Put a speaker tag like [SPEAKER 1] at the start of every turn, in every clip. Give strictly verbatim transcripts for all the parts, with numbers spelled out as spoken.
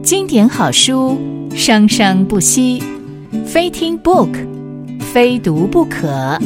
[SPEAKER 1] 经典好书，生生不息，非听 book， 非读不可。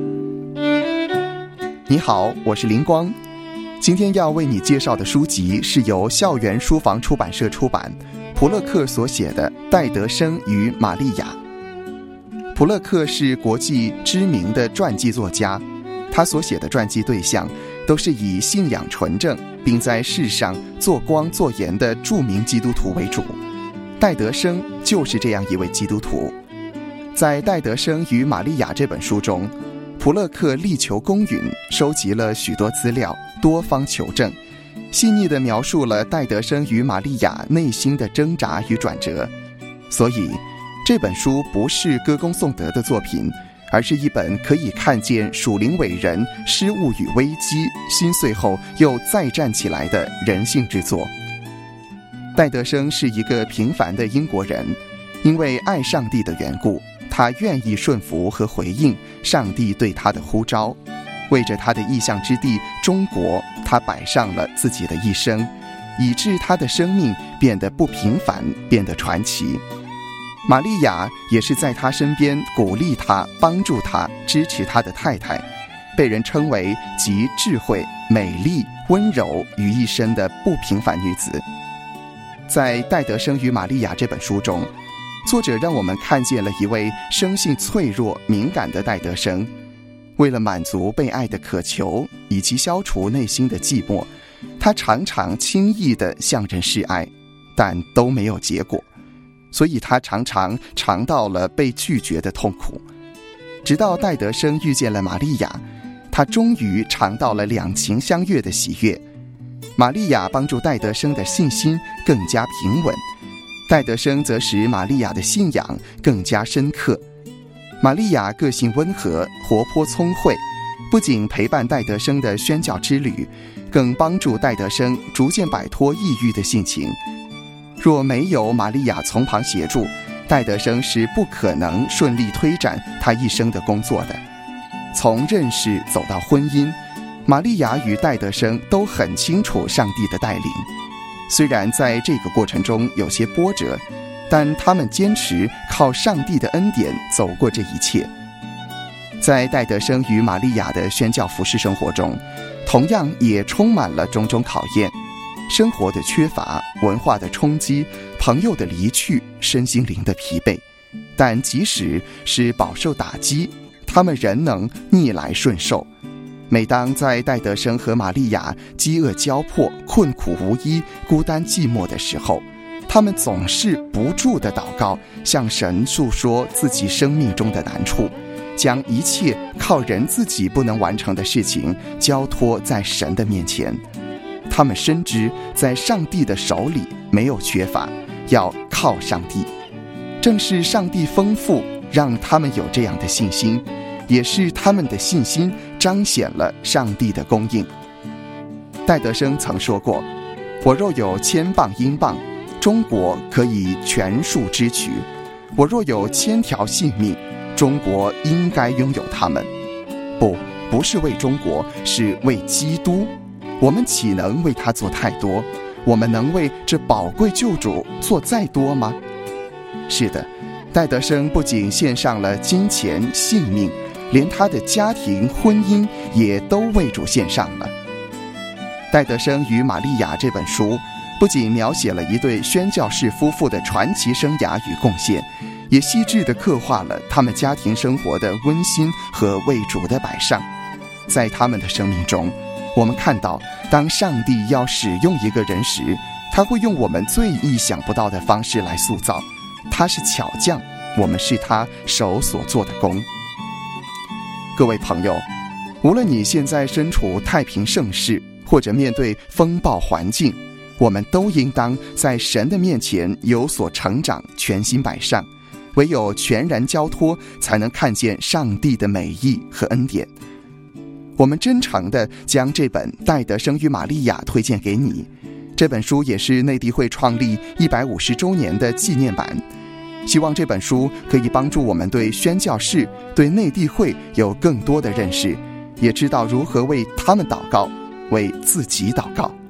[SPEAKER 2] 你好，我是林光。今天要为你介绍的书籍是由校园书房出版社出版，普勒克所写的《戴德生与玛利亚》。普勒克是国际知名的传记作家，他所写的传记对象都是以信仰纯正并在世上做光做盐的著名基督徒为主。戴德生就是这样一位基督徒。在《戴德生与玛利亚》这本书中，普勒克力求公允，收集了许多资料，多方求证，细腻地描述了戴德生与玛利亚内心的挣扎与转折。所以这本书不是歌功颂德的作品，而是一本可以看见属灵伟人失误与危机，心碎后又再站起来的人性之作。戴德生是一个平凡的英国人，因为爱上帝的缘故，他愿意顺服和回应上帝对他的呼召，为着他的意向之地中国，他摆上了自己的一生，以致他的生命变得不平凡，变得传奇。玛利亚也是在他身边鼓励他、帮助他、支持他的太太，被人称为集智慧、美丽、温柔于一身的不平凡女子。在《戴德生与玛利亚》这本书中，作者让我们看见了一位生性脆弱、敏感的戴德生。为了满足被爱的渴求以及消除内心的寂寞，他常常轻易地向人示爱，但都没有结果。所以他常常尝到了被拒绝的痛苦。直到戴德生遇见了玛利亚，他终于尝到了两情相悦的喜悦。玛利亚帮助戴德生的信心更加平稳，戴德生则使玛利亚的信仰更加深刻。玛利亚个性温和、活泼聪慧，不仅陪伴戴德生的宣教之旅，更帮助戴德生逐渐摆脱抑郁的性情。若没有玛利亚从旁协助，戴德生是不可能顺利推展他一生的工作的。从认识走到婚姻，玛利亚与戴德生都很清楚上帝的带领。虽然在这个过程中有些波折，但他们坚持靠上帝的恩典走过这一切。在戴德生与玛利亚的宣教服事生活中，同样也充满了种种考验。生活的缺乏，文化的冲击，朋友的离去，身心灵的疲惫。但即使是饱受打击，他们仍能逆来顺受。每当在戴德生和玛利亚饥饿交迫、困苦无依、孤单寂寞的时候，他们总是不住地祷告，向神诉说自己生命中的难处，将一切靠人自己不能完成的事情交托在神的面前。他们深知在上帝的手里没有缺乏，要靠上帝。正是上帝丰富让他们有这样的信心，也是他们的信心彰显了上帝的供应。戴德生曾说过，我若有千磅英镑，中国可以全数支取；我若有千条性命，中国应该拥有它们。不，不是为中国，是为基督。我们岂能为他做太多？我们能为这宝贵救主做再多吗？是的，戴德生不仅献上了金钱、性命，连他的家庭、婚姻也都为主献上了。戴德生与玛利亚这本书不仅描写了一对宣教士夫妇的传奇生涯与贡献，也细致地刻画了他们家庭生活的温馨和为主的摆上。在他们的生命中，我们看到，当上帝要使用一个人时，他会用我们最意想不到的方式来塑造。他是巧匠，我们是他手所做的工。各位朋友，无论你现在身处太平盛世，或者面对风暴环境，我们都应当在神的面前有所成长，全心摆上。唯有全然交托，才能看见上帝的美意和恩典。我们真诚地将这本《戴德生与玛利亚》推荐给你。这本书也是内地会创立一百五十周年的纪念版。希望这本书可以帮助我们对宣教士、对内地会有更多的认识，也知道如何为他们祷告，为自己祷告。